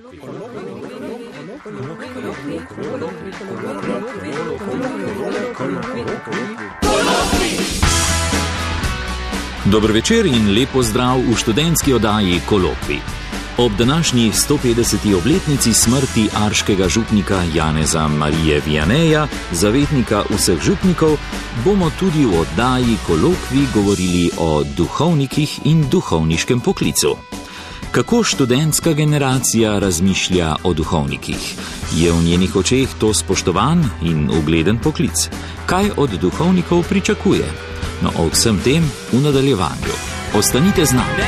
Dober večer in lep pozdrav v študentski oddaji Kolokvij. Ob današnji 150. obletnici smrti arškega župnika Janeza Marije Vianeja, zavetnika vseh župnikov, bomo tudi v oddaji Kolokvij govorili o duhovnikih in duhovniškem poklicu. Kako študentska generacija razmišlja o duhovnikih? Je v njenih očeh to spoštovan in ugleden poklic? Kaj od duhovnikov pričakuje? No, o vsem tem v nadaljevanju. Ostanite z nami.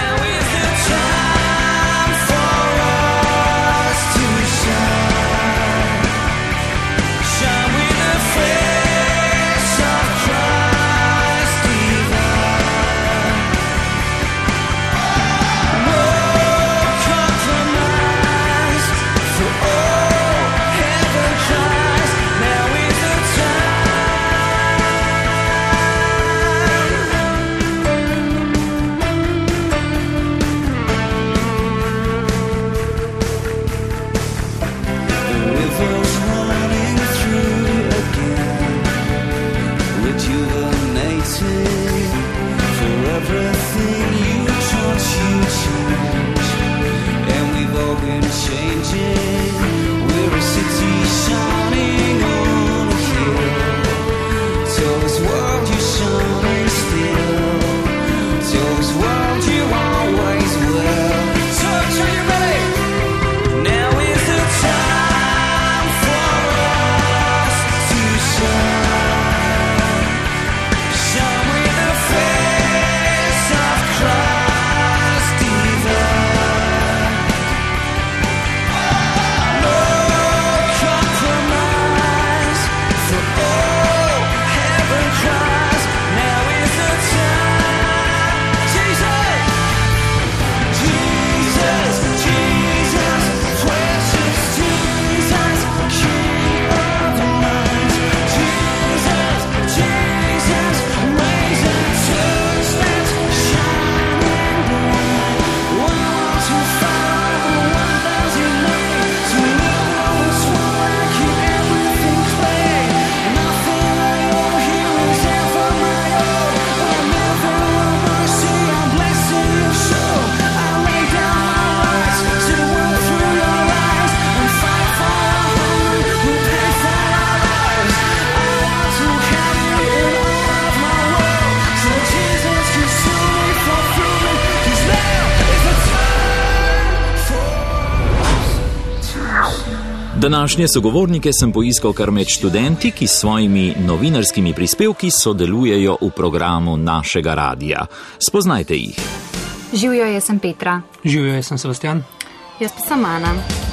Današnje sogovornike sem poiskal kar med študenti, ki s svojimi novinarskimi prispevki sodelujejo v programu našega radija. Spoznajte jih. Živjo, jaz sem Petra. Živjo, jaz sem Sebastian. Jaz pa sem Ana.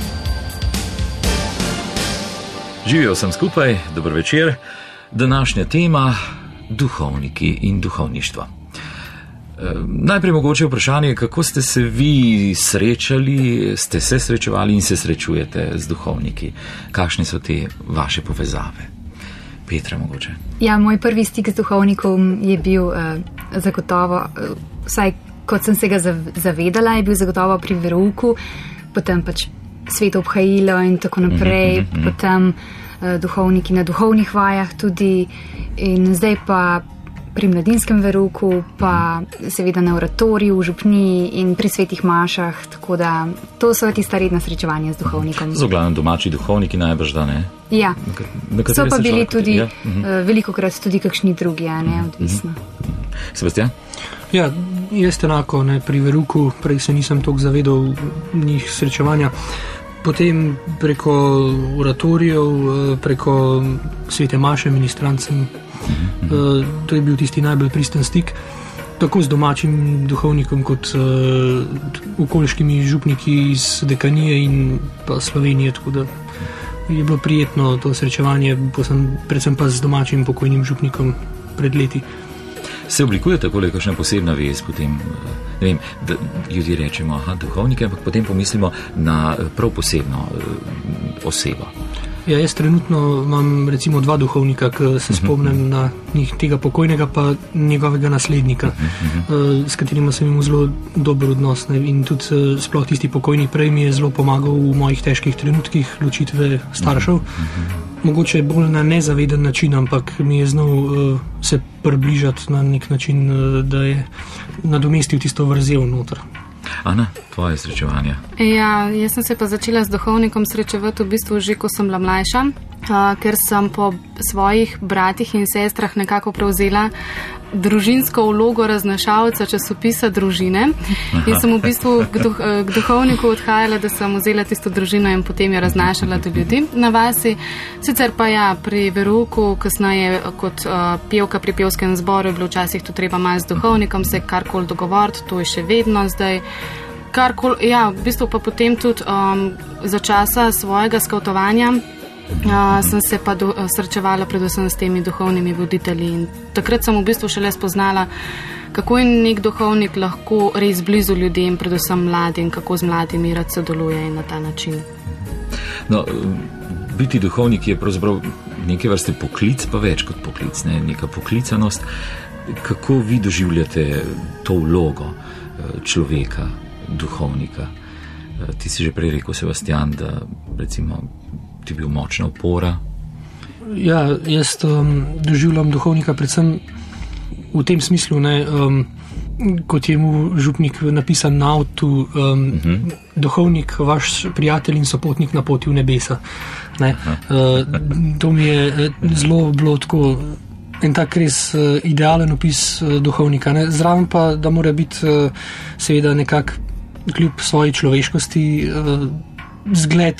Živjo, sem skupaj, dober večer. Današnja tema: duhovniki in duhovništvo. Najprej mogoče vprašanje, kako ste se vi srečali, ste se srečevali in se srečujete z duhovniki? Kakšne so te vaše povezave? Petra, mogoče. Ja, moj prvi stik z duhovnikom je bil zagotovo, vsaj kot sem se ga zavedala, je bil zagotovo pri verouku, potem pač sveto obhajilo in tako naprej, potem duhovniki na duhovnih vajah tudi in zdaj pa pri mladinskem verouku, pa seveda na oratoriju, v župniji in pri svetih mašah, tako da to so tista redna srečevanja z duhovnikom. Z glavnem domači duhovniki najbrž, da ne? Ja, so pa bili tudi velikokrat tudi kakšni drugi, odvisno. Sebastian? Ja, jaz enako, pri verouku, prej se nisem toliko zavedal njih srečevanja. Potem preko oratorijev, preko svete maše, ministrancem, to je bil tisti najbolj pristen stik, tako z domačim duhovnikom kot okoliškimi župniki iz dekanije in pa Slovenije, tako da je bilo prijetno to srečevanje, predvsem pa z domačim pokojnim župnikom pred leti. Se oblikuje takole kakšna posebna vez, potem, ne vem, da ljudje rečemo, duhovnike, ampak potem pomislimo na prav posebno osebo. Ja, jaz trenutno imam recimo 2 duhovnika, ki se spomnim na njih, tega pokojnega pa njegovega naslednika, s katerima sem imel zelo dober odnos, ne? In tudi sploh tisti pokojni prej mi je zelo pomagal v mojih težkih trenutkih ločitve staršev. Mogoče bolj na nezaveden način, ampak mi je znal se približati na nek način, da je nadomestil tisto vrzel noter. Ana, tvoje srečevanje? Ja, jaz sem se pa začela z duhovnikom srečevati v bistvu že, ko sem bila mlajša, ker sem po svojih bratih in sestrah nekako prevzela družinsko vlogo raznašalca časopisa Družine in sem v bistvu k duhovniku odhajala, da sem vzela tisto družino in potem jo raznašala do ljudi na vasi. Sicer pa ja, pri verouku, kasneje kot pevka pri pevskem zboru, je bilo včasih to treba malo z duhovnikom se karkoli dogovoriti, to je še vedno zdaj. Ja, v bistvu pa potem tudi za časa svojega skavtovanja sem se pa srečevala predvsem s temi duhovnimi voditelji in takrat sem v bistvu šele spoznala, kako je nek duhovnik lahko res blizu ljudem, predvsem mladim, kako z mladimi rad sodeluje in na ta način. No, biti duhovnik je pravzaprav neke vrste poklic, pa več kot poklic, ne? Neka poklicanost. Kako vi doživljate to vlogo človeka, duhovnika? Ti si že prej rekel, Sebastian, da recimo ti bil močna opora. Ja, jaz doživljam duhovnika predvsem v tem smislu, ne, kot je mu župnik napisan na avtu, duhovnik, vaš prijatelj in sopotnik na poti v nebesa. Ne. To mi je zelo bilo tako en tak res idealen opis duhovnika. Ne. Zraven pa, da mora biti seveda nekak kljub svoji človeškosti zgled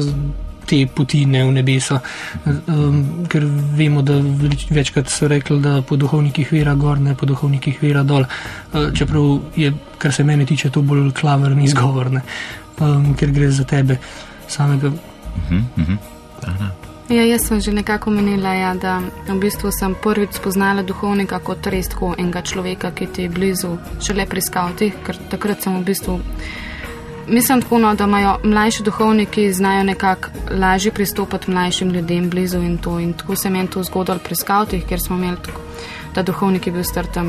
te poti ne v nebesa, ker vemo, da večkrat so rekli, da po duhovnikih vera gor, ne po duhovnikih vera dol, čeprav je, kar se mene tiče, to bolj klavrni izgovor, ne, ker gre za tebe samega. Ja, jaz sem že nekako menila, ja, da v bistvu sem prvič spoznala duhovnika kot res tako enega človeka, ki ti je blizu, šele pri skavtih, ker takrat sem v bistvu mislim tako, no, da imajo mlajši duhovniki znajo nekako lažje pristopati mlajšim ljudem blizu in to. In tako se meni to zgodilo pri skavtih, ker smo imeli tako, da duhovnik je bil star tam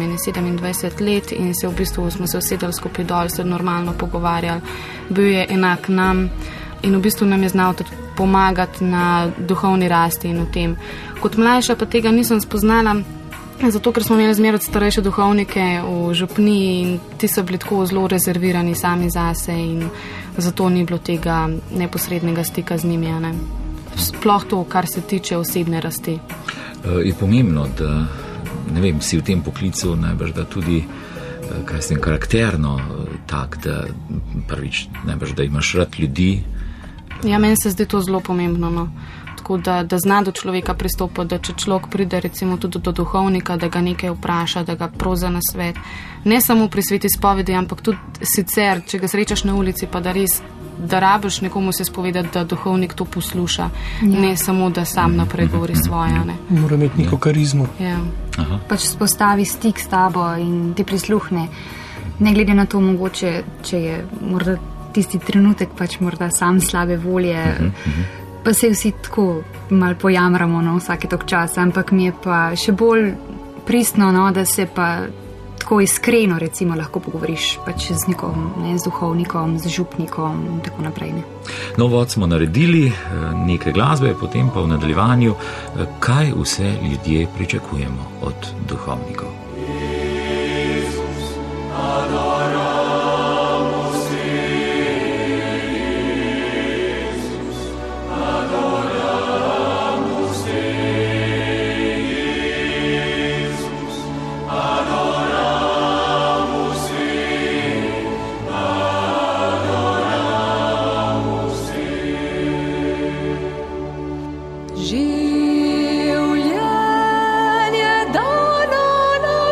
27 let in se v bistvu smo se usedali skupaj dol, se normalno pogovarjali, bil je enak nam in v bistvu nam je znal tudi pomagati na duhovni rasti in v tem. Kot mlajša pa tega nisem spoznala, zato ker smo imeli zmeraj starejše duhovnike v župniji in ti so bili tako zelo rezervirani sami zase in zato ni bilo tega neposrednega stika z njimi. Ne? Sploh to, kar se tiče osebne rasti. Je pomembno, da ne vem, si v tem poklicu najbrž da tudi kaj sem karakterno tak, da prvič najbrž, da imaš rad ljudi. Ja, meni se zdi to zelo pomembno, no. Tako da zna do človeka pristopiti, da če človek pride recimo tudi do duhovnika, da ga nekaj vpraša, da ga proza na svet. Ne samo pri sveti spovedi, ampak tudi sicer, če ga srečaš na ulici, pa da res, da rabiš nekomu se spovedati, da duhovnik to posluša, ne samo, da sam naprej govori svoje. Ne. Mora imeti neko karizmo. Ja. Pač spostavi stik s tabo in ti prisluhne. Ne glede na to mogoče, če je morda tisti trenutek pač morda sam slabe volje, pa se vsi tako malo pojamramo, no, vsake tok časa, ampak mi je pa še bolj pristno, no, da se pa tako iskreno recimo lahko pogovoriš pač z nekom, ne, z duhovnikom, z župnikom in tako naprej. Ne. No, vod smo naredili nekaj glasbe, potem pa v nadaljevanju, kaj vse ljudje pričakujemo od duhovnikov. Življenje dano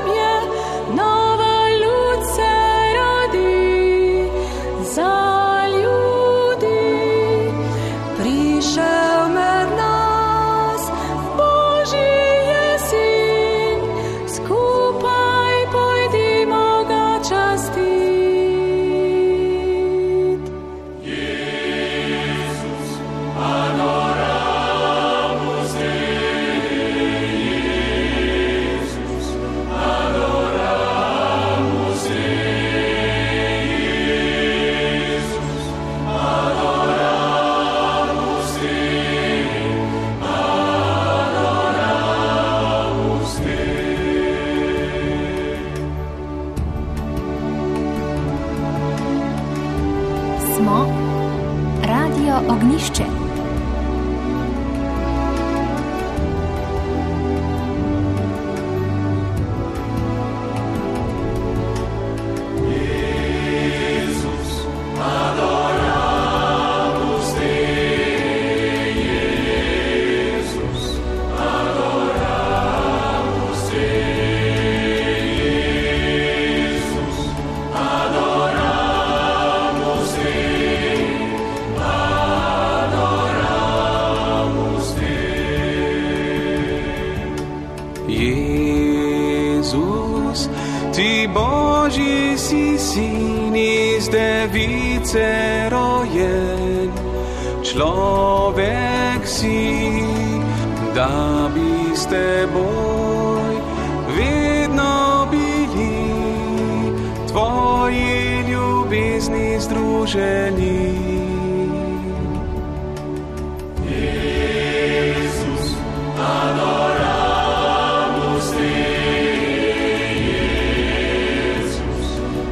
Radio Ognišče. Človek si, da bi s teboj vedno bili tvoji ljubezni združeni. Jezus, adoramus te, Jezus,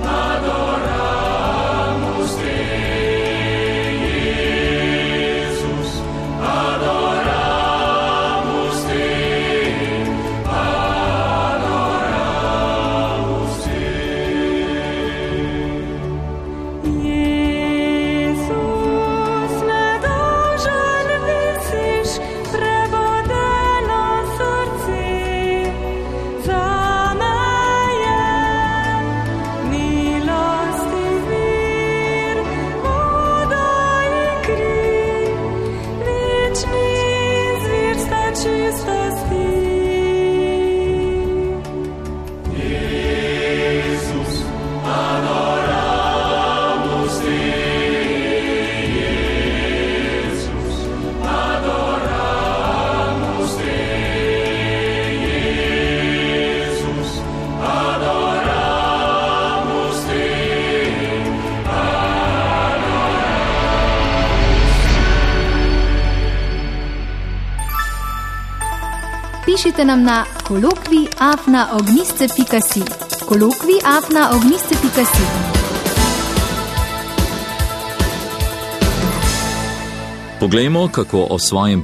adoramus te. Pišite nam na kolokvij@ognisce.si. kolokvij@ognisce.si. Poglejmo, kako o svojem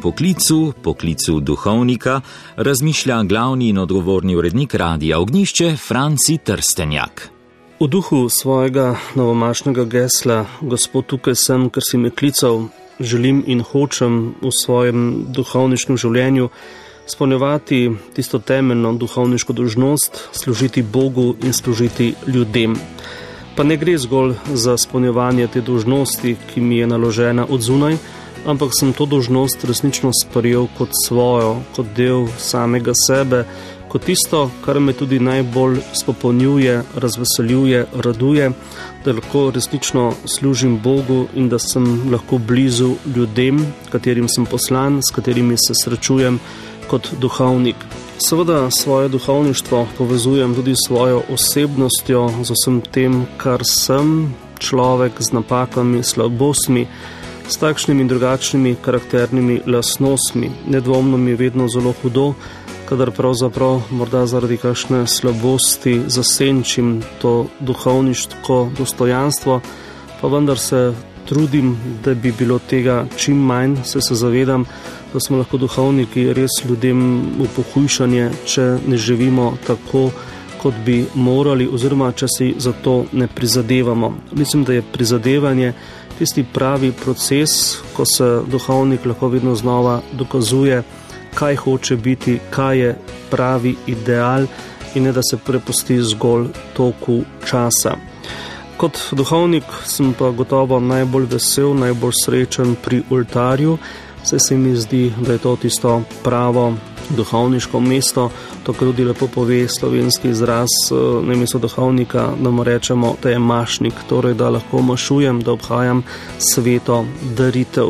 poklicu duhovnika, razmišlja glavni in odgovorni urednik Radia Ognišče Franci Trstenjak. V duhu svojega novomašnega gesla Gospod, tukaj sem, ker si me klical, želim in hočem v svojem duhovniškem življenju spolnjevati tisto temeljno duhovniško dolžnost, služiti Bogu in služiti ljudem. Pa ne gre zgolj za spolnjevanje te dolžnosti, ki mi je naložena od zunaj, ampak sem to dolžnost resnično sprejel kot svojo, kot del samega sebe, kot tisto, kar me tudi najbolj spopolnjuje, razveseljuje, raduje, da lahko resnično služim Bogu in da sem lahko blizu ljudem, katerim sem poslan, s katerimi se srečujem kot duhovnik. Seveda svoje duhovništvo povezujem tudi s svojo osebnostjo, z vsem tem, kar sem, človek z napakami, slabostmi, s takšnimi in drugačnimi karakternimi lastnostmi. Nedvomno mi je vedno zelo hudo, kadar pravzaprav morda zaradi kakšne slabosti zasenčim to duhovniško dostojanstvo, pa vendar se trudim, da bi bilo tega čim manj, se zavedam, da smo lahko duhovniki res ljudem v pohujšanje, če ne živimo tako, kot bi morali, oziroma če si za to ne prizadevamo. Mislim, da je prizadevanje tisti pravi proces, ko se duhovnik lahko vedno znova dokazuje, kaj hoče biti, kaj je pravi ideal in ne da se prepusti zgolj toku časa. Kot duhovnik sem pa gotovo najbolj vesel, najbolj srečen pri oltarju, saj se mi zdi, da je to tisto pravo duhovniško mesto, to, kar tudi lepo pove slovenski izraz, na mesto duhovnika, da mu rečemo, da je mašnik, torej da lahko mašujem, da obhajam sveto daritev.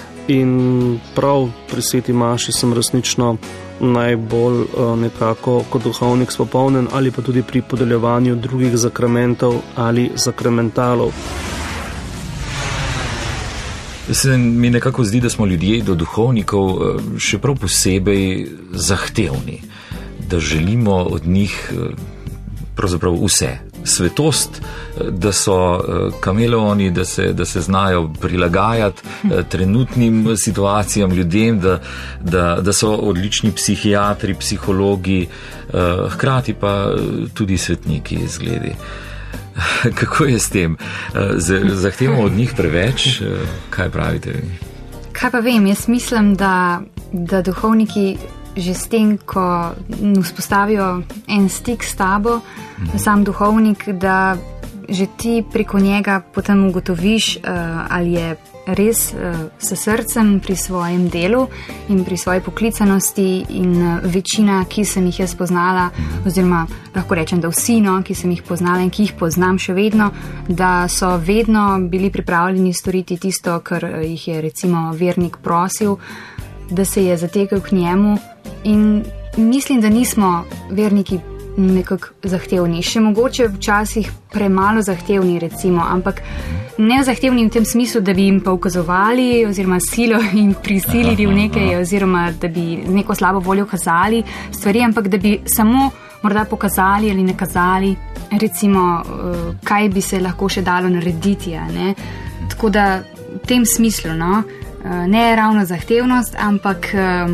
In prav pri sveti maši sem resnično najbolj nekako kot duhovnik spopolnen, ali pa tudi pri podeljevanju drugih zakramentov ali zakramentalov. Se mi nekako zdi, da smo ljudje do duhovnikov še prav posebej zahtevni, da želimo od njih pravzaprav vse. svetost, da so kameleoni, da se znajo prilagajati trenutnim situacijam, ljudem, da so odlični psihiatri, psihologi, hkrati pa tudi svetniki izgledi. Kako je s tem? Zahtevamo od njih preveč? Kaj pravite? Kaj pa vem, jaz mislim, da duhovniki že s tem, ko vzpostavijo en stik s tabo, sam duhovnik, da že ti preko njega potem ugotoviš, ali je res s srcem pri svojem delu in pri svoji poklicanosti, in večina, ki sem jih jaz poznala, oziroma lahko rečem, da vsi, ki sem jih poznala in ki jih poznam še vedno, da so vedno bili pripravljeni storiti tisto, kar jih je recimo vernik prosil, da se je zatekel k njemu. In mislim, da nismo verniki nekako zahtevni, še mogoče včasih premalo zahtevni recimo, ampak ne zahtevni v tem smislu, da bi jim pa ukazovali oziroma silo in prisilili v nekaj, oziroma da bi neko slabo voljo kazali stvari, ampak da bi samo morda pokazali ali nakazali recimo, kaj bi se lahko še dalo narediti, ne? Tako da v tem smislu, ne ravno zahtevnost, ampak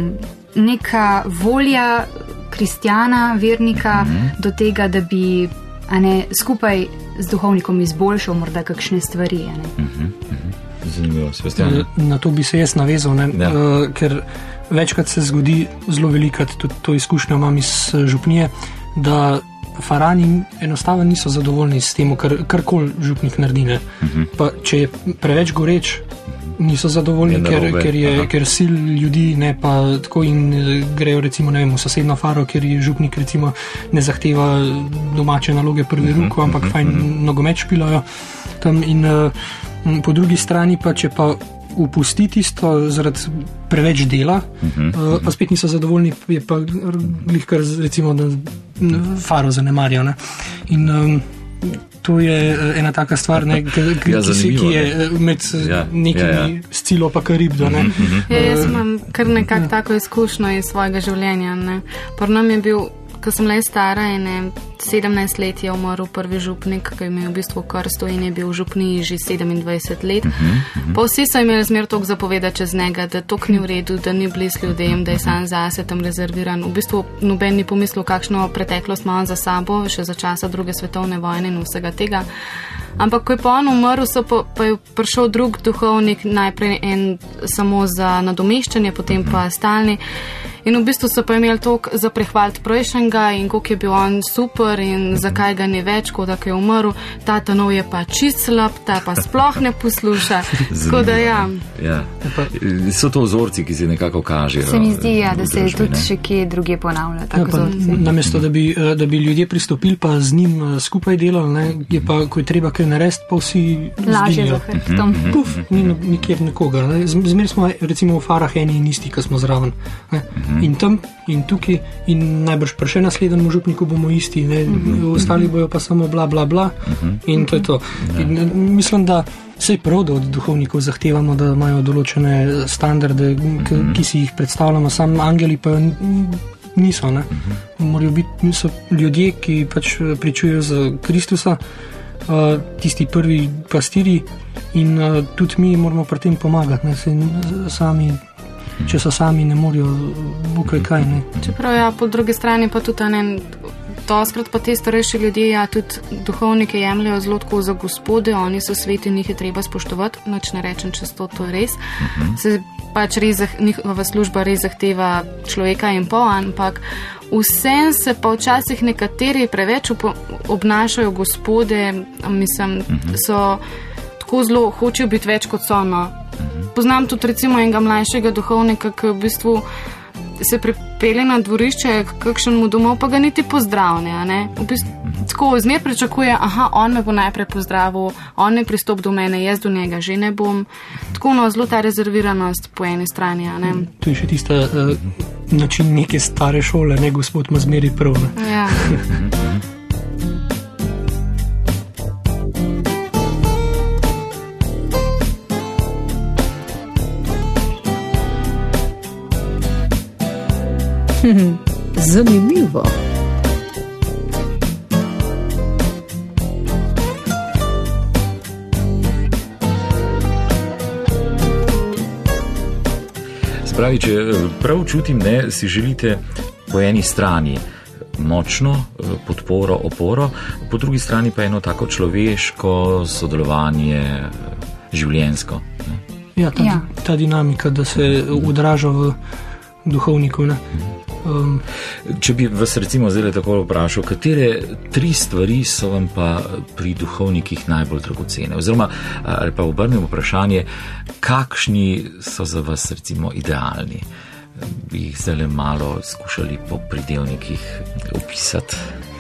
neka volja kristjana, vernika do tega, da bi skupaj z duhovnikom izboljšal morda kakšne stvari. Zanimivo, Sebastian. Na to bi se jaz navezal, ker večkrat se zgodi, zelo velikrat, tudi to izkušnjo imam iz župnije, da farani enostavno niso zadovoljni s tem, karkoli župnik naredi. Pa če je preveč goreč, niso zadovoljni, ker sil ljudi, ne pa tako, in grejo recimo, ne vem, v sosedno faro, ker je župnik recimo ne zahteva domače naloge prvi ruku, ampak fajn nogomet špilajo tam. In po drugi strani pa, če pa upusti tisto zaradi preveč dela, pa spet niso zadovoljni, je pa glihkar recimo, da faro zanemarjajo. In to je ena taka stvar, ki je med nekimi scilo pa karibdo. Jaz imam kar nekako tako izkušnjo iz svojega življenja. Por nam je bil, ko sem le stara, 17 let je umrl prvi župnik, ki je imel v bistvu krsto in je bil v župniji že 27 let. Pa vsi so imeli zmer toliko zapovedati čez njega, da to ni v redu, da ni blizu ljudem, da je sam zase tam rezerviran. V bistvu noben ni pomislil, kakšno preteklost ima on za sabo, še za časa druge svetovne vojne in vsega tega. Ampak ko je pa on umrl, pa je prišel drug duhovnik, najprej en samo za nadomeščanje, potem pa stalni. In v bistvu so pa imeli toliko za prehvaliti prejšnjega in koliko je bil on super in zakaj ga ni več, kot da je umrl. Ta nov je pa čist slab, ta pa sploh ne posluša. Tako da So to vzorci, ki se nekako kažejo. Se mi zdi, da se tudi še kje druge ponavlja. Namesto, da bi ljudje pristopili pa z njim skupaj delali, je pa, ko je treba kaj narediti, pa vsi lažje za hrbtom. Puf, ni nikjer nekoga. Zmer smo recimo v farah eni in isti, ki smo zraven. In tam, in tukaj, in najbrž pa še naslednjemu župniku bomo isti, ostali bojo pa samo bla bla bla, in to je to. In mislim, da se je prav, da od duhovnikov zahtevamo, da imajo določene standarde, ki si jih predstavljamo, sam angeli pa niso. Morajo biti ljudje, ki pač pričujejo za Kristusa, tisti prvi pastiri, in tudi mi moramo pri tem pomagati, sami. Če so sami, ne morajo bukaj kaj. Čeprav po drugi strani pa tudi doskrat pa te starejši ljudje, tudi duhovnike jemljajo zelo tako za gospode, oni so sveti, njih je treba spoštovati, nič ne rečem, če to je res. Se pač res, njihova služba res zahteva človeka in pol, ampak vsem se pa včasih nekateri preveč obnašajo gospode, mislim, so tako zelo, hočejo biti več kot so. Poznam tudi recimo enega mlajšega duhovnika, ki v bistvu se pripelje na dvorišče k kakšnemu domov, pa ga niti pozdravlja. V bistvu tako zmer pričakuje, on me bo najprej pozdravil, on ne pristop do mene, jaz do njega že ne bom. Tako zelo ta rezerviranost po eni strani. To je še tista način neke stare šole, gospod ima zmeri prav. Ja. Zanimivo. pravi, če prav čutim, ne, si želite po eni strani močno podporo, oporo, po drugi strani pa eno tako človeško sodelovanje, življenjsko. Ne? Ja, ta dinamika, da se odraža v duhovniku. Ne? Če bi vas recimo zdaj tako vprašal, katere 3 stvari so vam pa pri duhovnikih najbolj dragocene? Oziroma, ali pa obrnem vprašanje, kakšni so za vas recimo idealni? Bi jih zdaj malo skušali po pridevnikih opisati.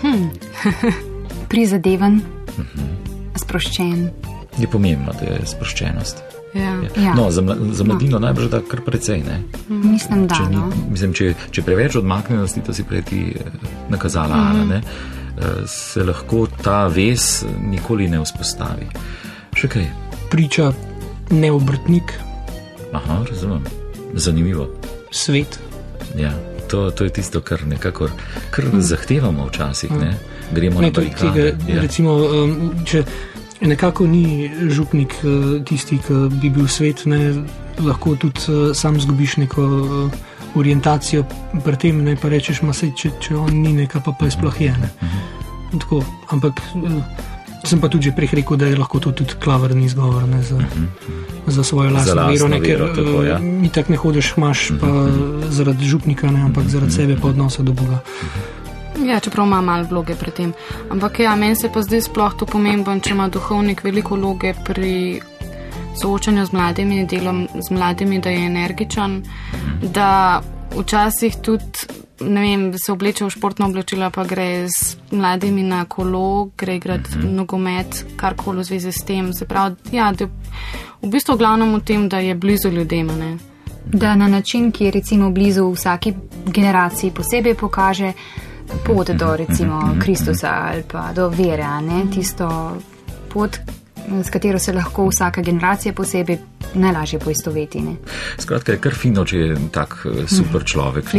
Prizadeven, sproščen. Je pomembno, da je sproščenost. Ja. No, za mladino najbrž da kar precej, ne? Mislim, da, Mislim, če preveč odmaknenosti, to si prej ti nakazala, Ana, ne? Se lahko ta vez nikoli ne vzpostavi. Še kaj? Priča neobrtnik. Aha, razumem. Zanimivo. Svet. Ja, to je tisto, kar nekako zahtevamo včasih, ne? Gremo na barikade. Recimo, če nekako ni župnik tisti, ki bi bil svet, ne, lahko tudi sam zgubiš neko orientacijo pri tem, ne, pa rečeš, če on ni neka, pa je sploh je. Ne. Tako, ampak sem pa tudi že prej rekel, da je lahko to tudi klavrni izgovor, ne, za svojo lastno vero, ne, ker mi tak ne hodiš hmaš pa zaradi župnika, ne, ampak zaradi sebe pa odnosa do Boga. Ja, čeprav ima malo vloge pri tem. Ampak ja, meni se pa zdaj sploh to pomemben, če ima duhovnik veliko vloge pri soočanju z mladimi, delom z mladimi, da je energičen, da včasih tudi, ne vem, se obleče v športno oblačila, pa gre z mladimi na kolo, gre igrati nogomet, karkoli v zvezi s tem. Se pravi, ja, da je v bistvu glavnem v tem, da je blizu ljudem, ne. Da na način, ki je recimo blizu vsaki generaciji posebej pokaže pot do recimo Kristusa ali pa do vere, ne? Tisto pot, s katero se lahko vsaka generacija posebej najlažje poistoveti. Ne? Skratka, je kar fino, če je tak super človek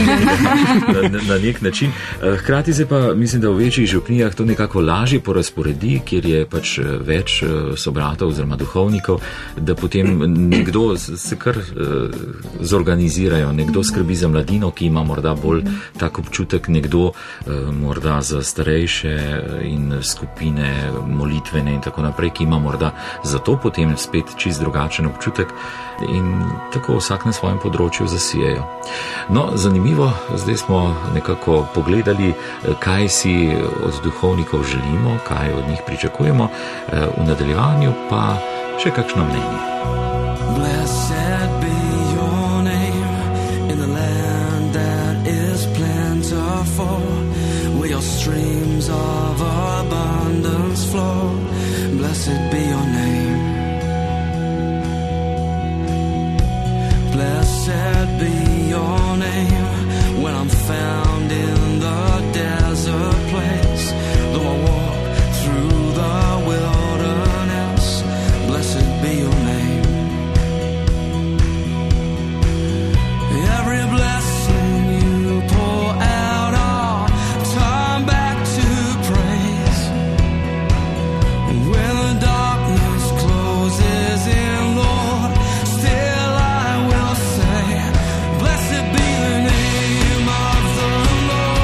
na nek način. Hkrati se pa mislim, da v večjih župnijah to nekako lažje porazporedi, kjer je pač več sobratov oziroma duhovnikov, da potem nekdo se kar zorganizirajo, nekdo skrbi za mladino, ki ima morda bolj tak občutek, nekdo morda za starejše in skupine molitvene in tako naprej, ki ima morda zato potem spet čist drugačen občutek in tako vsak na svojem področju zasijejo. No, zanimivo, zdaj smo nekako pogledali, kaj si od duhovnikov želimo, kaj od njih pričakujemo, v nadaljevanju pa še kakšno mnenje. Blessed be your name in the land that is plentiful, where your streams of abundance flow. Blessed be your name. Blessed be your name when I'm found in the desert place. Though I walk through the wilderness, blessed be your name. Every blessing you pour out, I'll turn back to praise. When the darkness closes in, Lord, still I will say, blessed be the name of the Lord.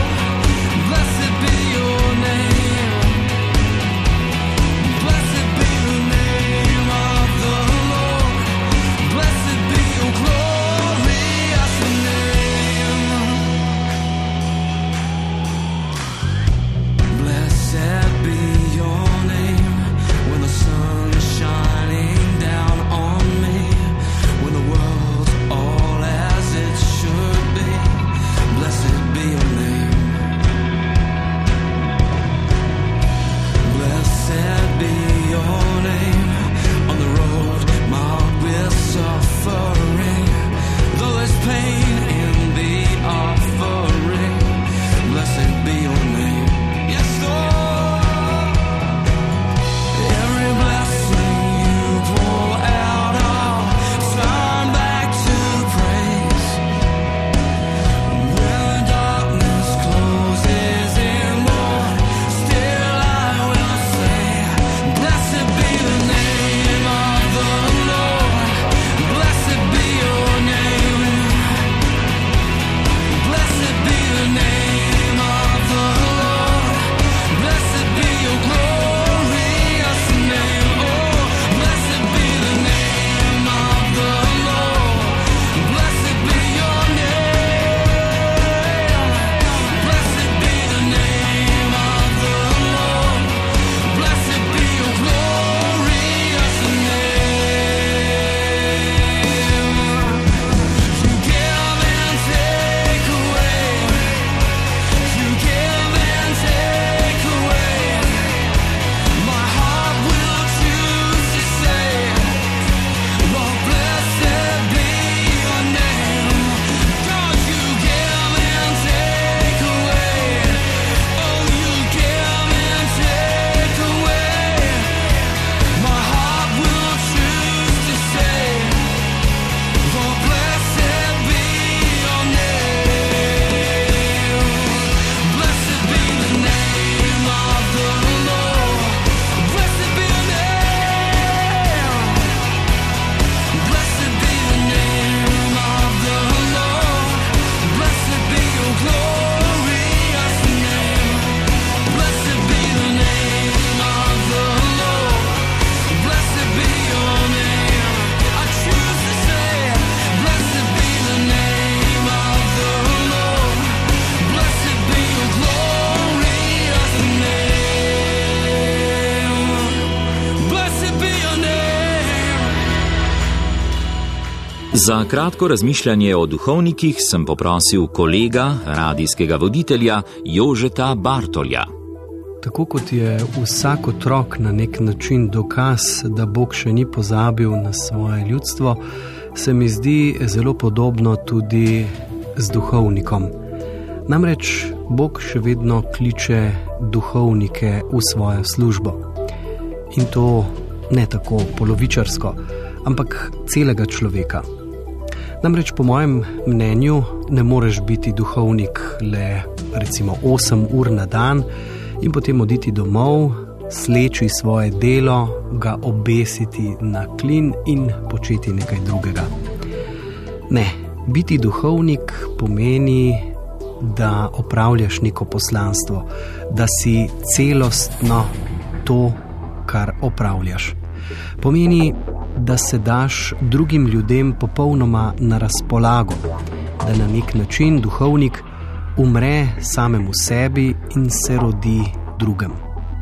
Za kratko razmišljanje o duhovnikih sem poprosil kolega, radijskega voditelja Jožeta Bartolja. Tako kot je vsak otrok na nek način dokaz, da Bog še ni pozabil na svoje ljudstvo, se mi zdi zelo podobno tudi z duhovnikom. Namreč Bog še vedno kliče duhovnike v svojo službo. In to ne tako polovičarsko, ampak celega človeka. Namreč po mojem mnenju ne moreš biti duhovnik le recimo 8 ur na dan in potem oditi domov, sleči svoje delo, ga obesiti na klin in početi nekaj drugega. Ne, biti duhovnik pomeni, da opravljaš neko poslanstvo, da si celostno to, kar opravljaš. Pomeni, da se daš drugim ljudem popolnoma na razpolago, da na nek način duhovnik umre samemu sebi in se rodi drugem.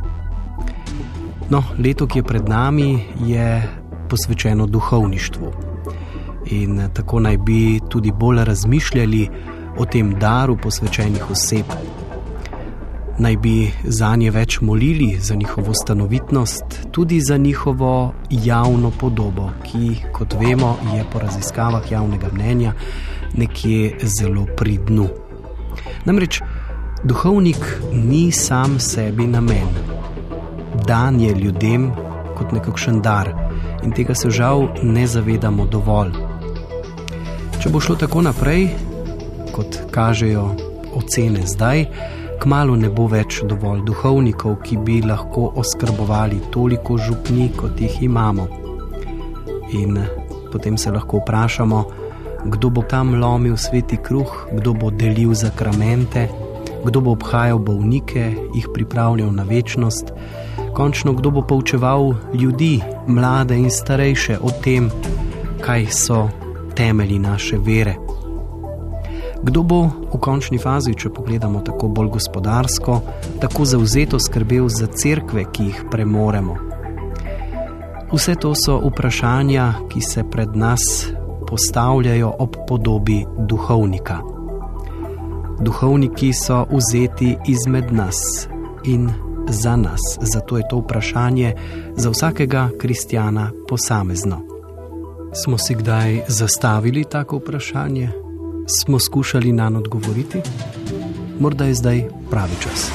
No, leto, ki je pred nami, je posvečeno duhovništvu. In tako naj bi tudi bolj razmišljali o tem daru posvečenih oseb. Naj bi zanje več molili, za njihovo stanovitnost, tudi za njihovo javno podobo, ki, kot vemo, je po raziskavah javnega mnenja nekje zelo pri dnu. Namreč, duhovnik ni sam sebi namen. Dan je ljudem kot nekakšen dar in tega se žal ne zavedamo dovolj. Če bo šlo tako naprej, kot kažejo ocene zdaj, kmalu ne bo več dovolj duhovnikov, ki bi lahko oskrbovali toliko župni, kot jih imamo. In potem se lahko vprašamo, kdo bo tam lomil sveti kruh, kdo bo delil zakramente, kdo bo obhajal bolnike, jih pripravljal na večnost, končno kdo bo poučeval ljudi, mlade in starejše o tem, kaj so temelji naše vere. Kdo bo v končni fazi, če pogledamo tako bolj gospodarsko, tako zavzeto skrbel za cerkve, ki jih premoremo? Vse to so vprašanja, ki se pred nas postavljajo ob podobi duhovnika. Duhovniki so vzeti izmed nas in za nas, zato je to vprašanje za vsakega kristjana posamezno. Smo si kdaj zastavili tako vprašanje? Smo skušali nanj odgovoriti? Morda je zdaj pravi čas.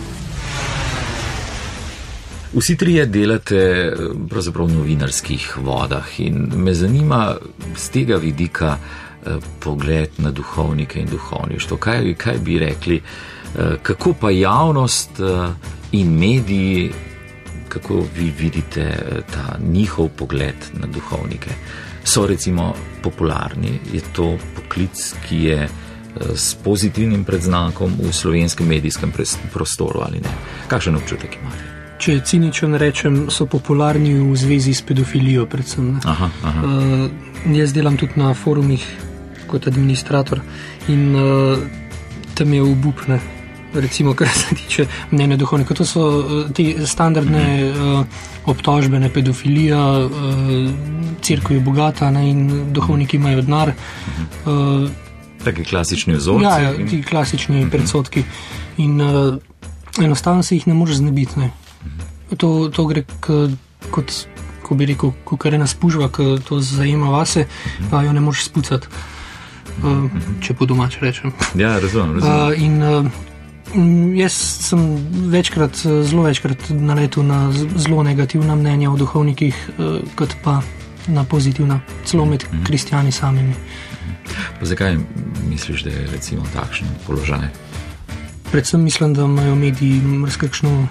Vsi trije delate pravzaprav v novinarskih vodah in me zanima z tega vidika pogled na duhovnike in duhovništvo. Kaj bi rekli, kako pa javnost in mediji, kako vi vidite ta njihov pogled na duhovnike? So recimo popularni, je to poklic, ki je s pozitivnim predznakom v slovenskem medijskem prostoru ali ne? Kakšen občutek imate? Če cinično rečem, so popularni v zvezi s pedofilijo predvsem. Aha. Jaz delam tudi na forumih kot administrator in tam je obupne, recimo, kar se tiče mnenja duhovnika. To so te standardne obtožbe, pedofilija, cerkev je bogata in duhovniki imajo denar. Taki klasični vzorci. Ja, ti klasični predsodki. In enostavno se jih ne moreš znebiti. Ne. To gre kot, ko bi rekel, kar ena spužva, ki to zajema vase, pa jo ne moreš spucati, če po domače rečem. Ja, razumem. Jaz sem zelo večkrat naletel na zelo negativna mnenja o duhovnikih, kot pa na pozitivna, celo med kristjani samimi. Pa zakaj misliš, da je recimo takšen položaj? Predvsem mislim, da imajo mediji kakšno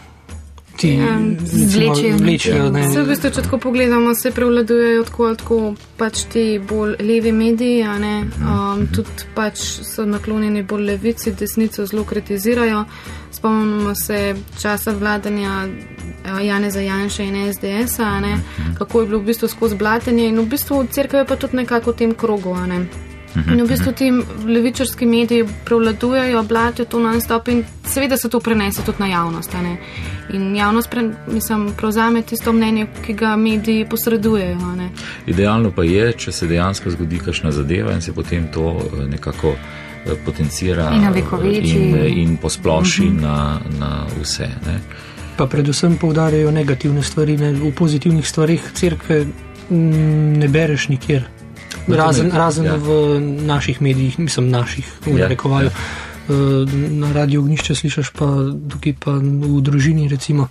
vlečejo. Vse v bistvu, če tako pogledamo, se prevladujejo tako pač ti bolj levi mediji, tudi pač so naklonjeni bolj levici, desnico zelo kritizirajo. Spomnimo se časa vladanja Janeza Janše in SDS-a, kako je bilo v bistvu skozi blatenje in v bistvu cerkev je pa tudi nekako v tem krogu, In v bistvu ti levičarski mediji prevladujejo, blatijo to non-stop in seveda se to prenese tudi na javnost. Ne? In javnost prevzame tisto mnenje, ki ga mediji posredujejo. Ne? Idealno pa je, če se dejansko zgodi kakšna zadeva in se potem to nekako potencira in posploši na vse. Ne? Pa predvsem poudarjajo negativne stvari, ne? V pozitivnih stvarih cerkve ne bereš nikjer. Razen v naših medijih, naših, v narekovaju. Na Radio Ognjišče slišaš pa tukaj pa v družini recimo.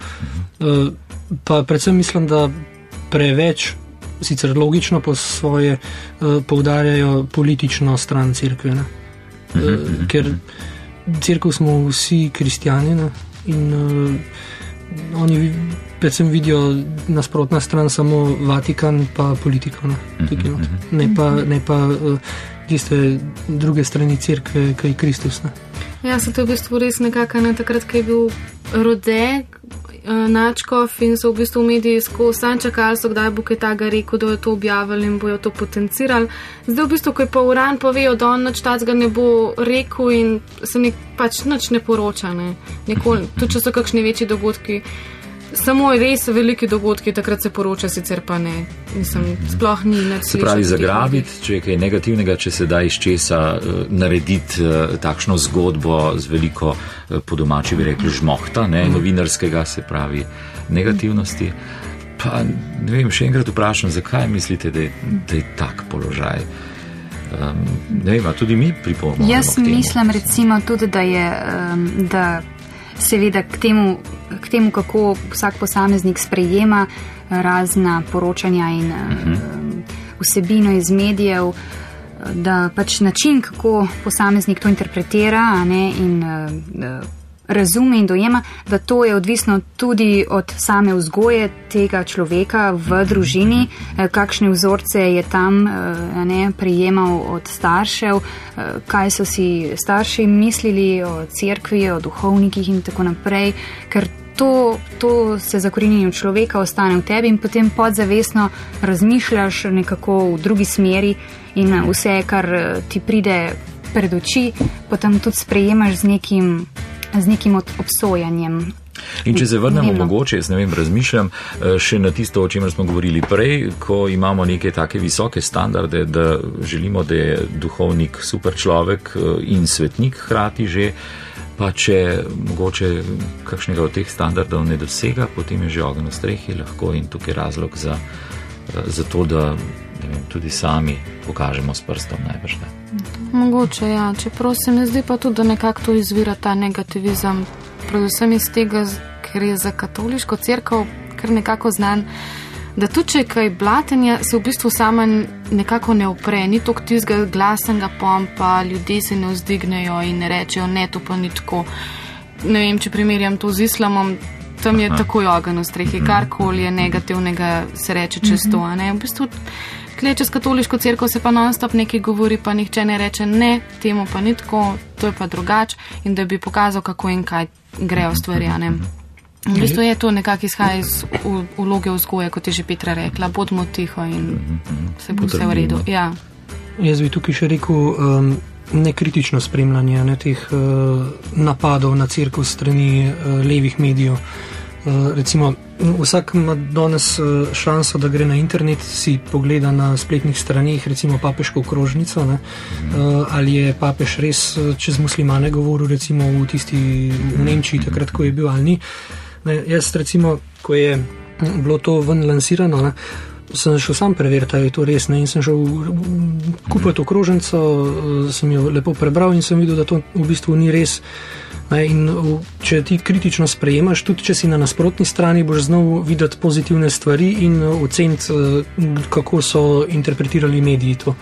Pa predvsem mislim, da preveč, sicer logično po svoje, poudarjajo politično stran cerkve. Ne? Ker cerkev smo vsi kristjani, ne? In oni predvsem vidijo nasprotna stran samo Vatikan pa politiko, ne pa tiste druge strani cerkve, kaj je Kristus. Ne? Ja, se to v bistvu res nekako, takrat, ko je bil Rode, Načkov in so v bistvu mediji sam čakali, kdaj bo kaj taga rekel, da je to objavili in bojo to potencirali. Zdaj v bistvu, ko je pa Uran povedal, da on nič tacga ne bo rekel in se pač nič ne poroča. Ne. Nikoli, tudi če so kakšni večji dogodki, samo res veliki dogodki, takrat se poroča, sicer pa ne. Sploh ni nič. Se pravi, zagrabiti, če je kaj negativnega, če se da iz česa narediti takšno zgodbo z veliko, po domači bi rekli, žmohta, novinarskega, se pravi, negativnosti. Pa ne vem, še enkrat vprašam, zakaj mislite, da je tak položaj? Ne vem, a tudi mi pripomogamo. Jaz mislim recimo tudi, da je, da seveda k temu, kako vsak posameznik sprejema razna poročanja in vsebino iz medijev, da pač način, kako posameznik to interpretira in razume in dojema, da to je odvisno tudi od same vzgoje tega človeka v družini, kakšne vzorce je tam prejemal od staršev, kaj so si starši mislili o cerkvi, o duhovnikih in tako naprej, ker to se zakorenjuje v človeka, ostane v tebi in potem podzavestno razmišljaš nekako v drugi smeri in vse, kar ti pride pred oči, potem tudi sprejemaš z nekim obsojanjem. In če se vrnemo mogoče, jaz ne vem, razmišljam še na tisto, o čemer smo govorili prej, ko imamo neke take visoke standarde, da želimo, da je duhovnik super človek in svetnik hkrati že, pa če mogoče kakšnega od teh standardov ne dosega, potem je že ogenj v strehi lahko in tukaj razlog za to, da ne vem, tudi sami pokažemo s prstom najbrž. Mogoče, ja. Čeprav se mi zdi pa tudi, da nekako to izvira ta negativizem, predvsem iz tega, ker je za katoliško cerkev kar nekako znan, da tudi če je kaj blatenja, se v bistvu sama nekako ne upre, ni toliko tistega glasnega pompa, ljudje se ne vzdignejo in ne rečejo, ne, to pa ni tako. Ne vem, če primerjam to z islamom, tam je takoj ogenj v strehi, karkoli je negativnega se reče čez to, ne. V bistvu čez katoliško cerkev se pa non-stop nekaj govori, pa nihče ne reče ne, temu pa ni tako, to je pa drugače in da bi pokazal, kako in kaj grejo stvari, ne. V bistvu je to nekako izhaja iz vloge vzgoje, kot je že Petra rekla, bodimo tiho in se bo vse v redu. Ja. Jaz bi tukaj še rekel nekritično spremljanje teh napadov na cerkev strani levih medijev. Recimo, vsak ima danes šanso, da gre na internet, si pogleda na spletnih straneh, recimo papeško okrožnico, ali je papež res čez muslimane govoril, recimo v Nemčiji, takrat, ko je bil ali ni. Jaz recimo, ko je bilo to ven lansirano, sem šel sam preveriti, ali je to res, in sem šel kupiti okrožnico, sem jo lepo prebral in sem videl, da to v bistvu ni res. In če ti kritično sprejemaš, tudi če si na nasprotni strani, boš znal videti pozitivne stvari in oceniti, kako so interpretirali mediji to.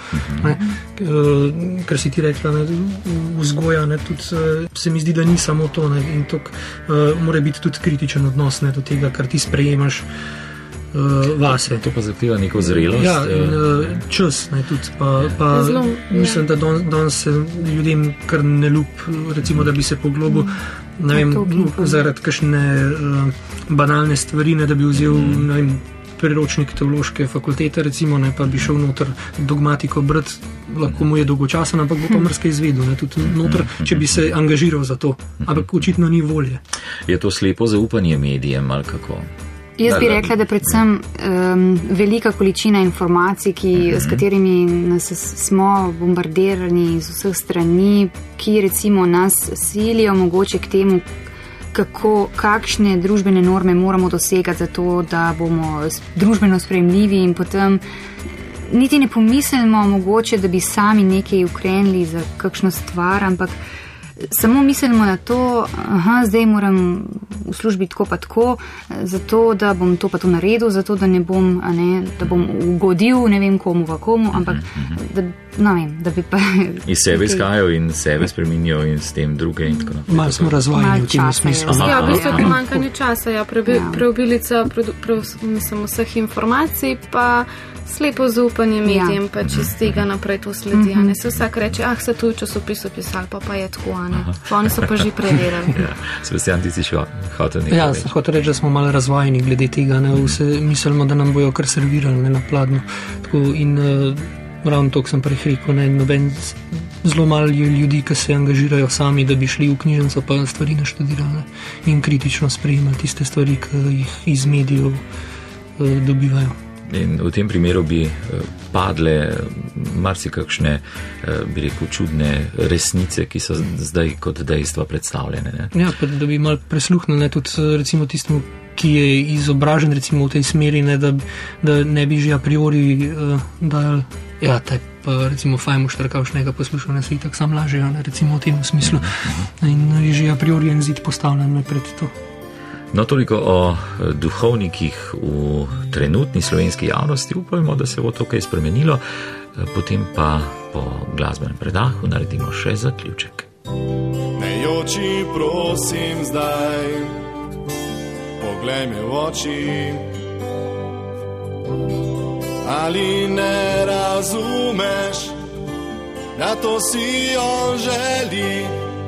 Ker si ti rekla, vzgoja, tudi se mi zdi, da ni samo to, in to mora biti tudi kritičen odnos do tega, kar ti sprejemaš vase. To pa zahteva neko zrelost. Ja, in čas, tudi pa mislim, da danes se ljudem kar ne ljub, recimo, da bi se poglobil, ne vem, zaradi kakšne banalne stvari, da bi vzel, ne vem, priročnik teološke fakultete, recimo, ne, pa bi šel noter dogmatiko brati, lahko mu je dolgočasen, ampak bo pa marsikaj izvedel, ne, tudi noter, če bi se angažiral za to, ampak očitno ni volje. Je to slepo zaupanje medijem ali kako? Jaz bi rekla, da predvsem velika količina informacij, s katerimi smo bombardirani z vseh strani, ki recimo nas silijo mogoče k temu, kakšne družbene norme moramo dosegati za to, da bomo družbeno sprejemljivi in potem niti ne pomislimo mogoče, da bi sami nekaj ukrenili za kakšno stvar, ampak samo mislimo na to, zdaj moram v službi tako pa tako, zato da bom to pa to naredil, zato da ne bom, da bom ugodil ne vem komu v komu, ampak da bi pa... Iz sebe izhajajo in sebe spreminjajo in s tem druge in tako naprej. Malo smo razvojeni v tem smislu. Ja, v bistvu pomanjkanje časa, preobilica mislim vseh informacij, pa slepo zaupanje medijem, pa čez tega naprej to sledi. Se vsak reče, se tu v časopisu pisal, pa je tako, oni so pa že preverjali. Sebastian, ti si hotel nekaj reči. Ja, hotel reči, da smo malo razvojeni glede tega, vse mislimo, da nam bojo kar servirali na pladnju. In ravno to, sem prej rekel, zelo malo je ljudi, ki se angažirajo sami, da bi šli v knjižnico pa stvari naštudirali in kritično sprejemali tiste stvari, ki jih iz medijev dobivajo. In v tem primeru bi padle marsikakšne, bi rekel, čudne resnice, ki so zdaj kot dejstva predstavljene. Ne? Ja, pa da bi malo presluhnili tudi recimo tistemu, ki je izobražen recimo v tej smeri, da ne bi že a priori dajali, taj pa recimo Fajmušter kakšnega poslušal, ne se itak sam lažejo, recimo v tem smislu. In je že a priori en zid postavljen pred to. No, toliko o duhovnikih v trenutni slovenski javnosti. Upajmo, da se bo to kaj spremenilo, potem pa po glasbenem predahu naredimo še zaključek. Ne joči, prosim, zdaj, poglej me v oči. Ali ne razumeš, da to si on želi?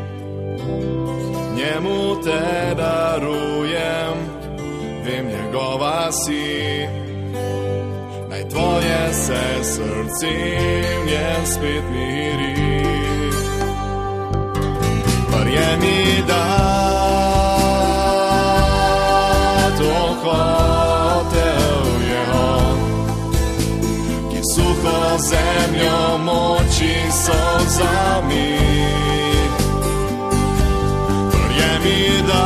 Njemu te darujem, vem njegova si. Naj tvoje se srce v njem spet miri. Verjemi, da to hotel je on, ki suho zemljo moči solzami. Mi da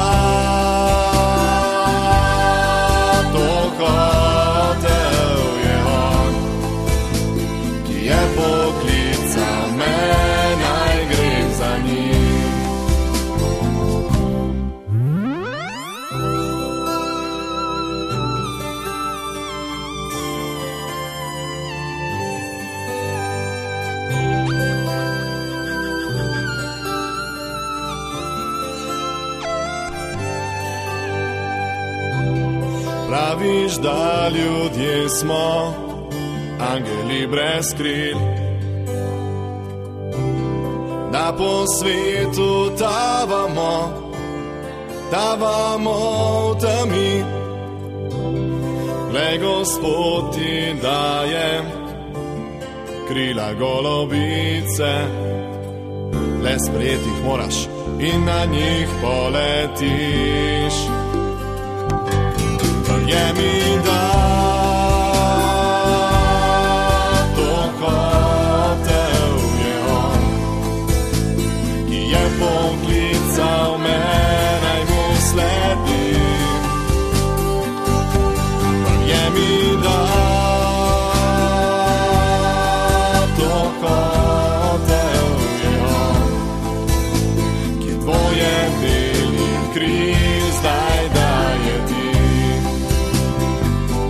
to hotel je on, ki je poklical me, naj grem za njim. Praviš, da ljudje smo angeli brez kril, da po svetu tavamo v temi. Glej, Gospod ti daje krila golobice, le sprejeti jih moraš in na njih poletiš. Verjemi, da to hotel je on, ki je poklical me, naj mu sledim. Verjemi, da to hotel je on, ki tvoje beli kril zdaj daje ti.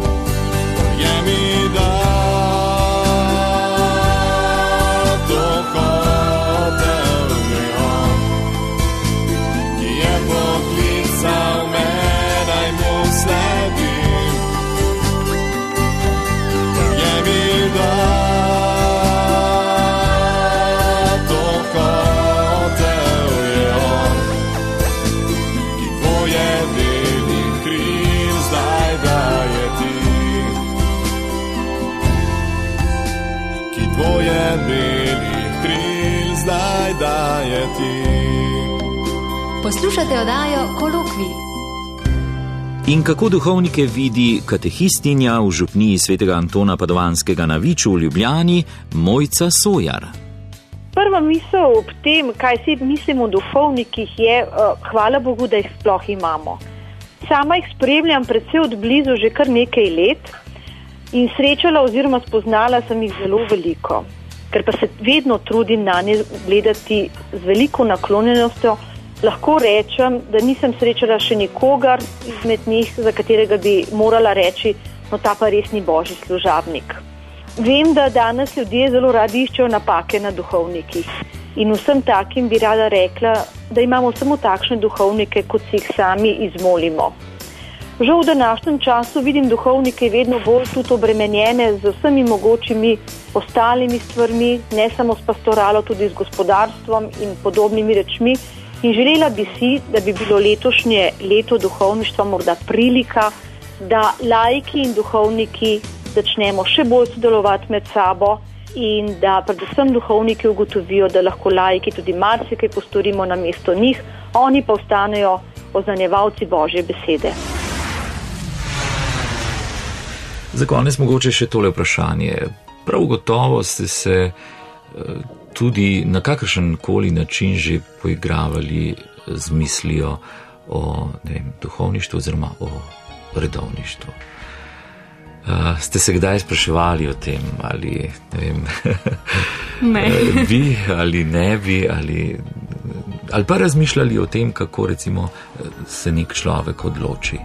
biti. Poslušate oddajo Kolokvij. In kako duhovnike vidi katehistinja v župniji svetega Antona Padovanskega na Viču v Ljubljani, Mojca Sojar. Prva misel ob tem, kaj si mislimo o duhovnikih, je, hvala Bogu, da jih sploh imamo. Sama jih spremljam predvsej od blizu že kar nekaj let in srečala oziroma spoznala sem jih zelo veliko, ker pa se vedno trudim na nje gledati z veliko naklonjenostjo. Lahko rečem, da nisem srečala še nikogar izmed njih, za katerega bi morala reči, no ta pa res ni božji služabnik. Vem, da danes ljudje zelo radi iščejo napake na duhovnikih in vsem takim bi rada rekla, da imamo samo takšne duhovnike, kot si jih sami izmolimo. Žal v današnjem času vidim duhovnike vedno bolj tudi obremenjene z vsemi mogočimi ostalimi stvarmi, ne samo s pastoralo, tudi z gospodarstvom in podobnimi rečmi. In želela bi si, da bi bilo letošnje leto duhovništva morda prilika, da laiki in duhovniki začnemo še bolj sodelovati med sabo in da predvsem duhovniki ugotovijo, da lahko laiki tudi marsikaj postorimo namesto njih, oni pa ostanejo oznanjevalci Božje besede. Za konec mogoče še tole vprašanje. Prav gotovo ste se tudi na kakršen koli način že poigravali z mislijo o duhovništvu oziroma o redovništvu. Ste se kdaj spraševali o tem, ali bi ali ne bi, ali pa razmišljali o tem, kako recimo se nek človek odloči?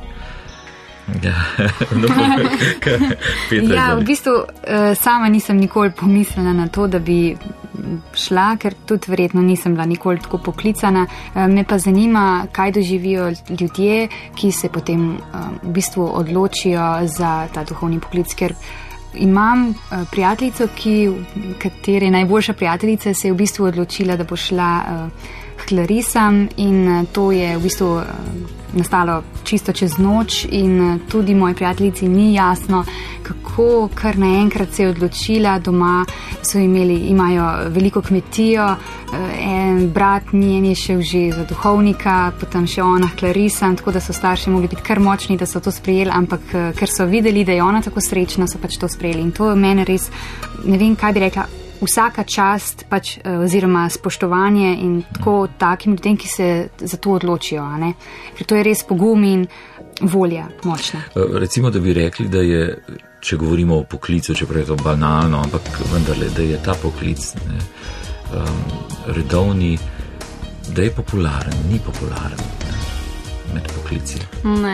V bistvu sama nisem nikoli pomislila na to, da bi šla, ker tudi verjetno nisem bila nikoli tako poklicana. Me pa zanima, kaj doživijo ljudje, ki se potem v bistvu odločijo za ta duhovni poklic, ker imam prijateljico, katere najboljša prijateljica se je v bistvu odločila, da bo šla k klarisam in to je v bistvu nastalo čisto čez noč in tudi moji prijateljici ni jasno, kako kar naenkrat se je odločila. Doma imajo veliko kmetijo, en brat njen je šel že za duhovnika, potem še ona klarisam, tako da so starši mogli biti kar močni, da so to sprejeli, ampak ker so videli, da je ona tako srečna, so pač to sprejeli. In to je mene res, ne vem, kaj bi rekla, vsaka čast pač, oziroma spoštovanje in tako takim ljudem, ki se za to odločijo, ne? Ker to je res pogum in volja močna. Recimo, da bi rekli, da je, če govorimo o poklicu, čeprav je to banalno, ampak vendarle, da je ta poklic redovni, da je popularen, ni popularen med poklici. Ne.